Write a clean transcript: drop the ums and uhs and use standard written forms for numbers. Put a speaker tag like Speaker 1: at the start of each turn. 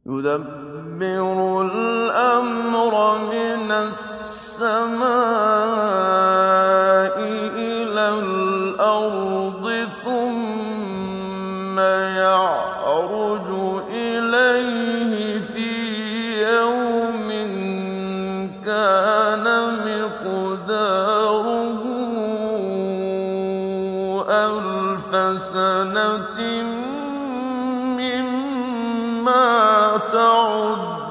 Speaker 1: يُدَبِّرُ الْأَمْرَ مِنَ السَّمَاءِ إِلَى الْأَرْضِ ثُمَّ يَعْرُجُ إِلَيْهِ فِي يَوْمٍ كَانَ مِقْدَارُهُ أَلْفَ سَنَةٍ مِّمَّا تَعُدُّونَ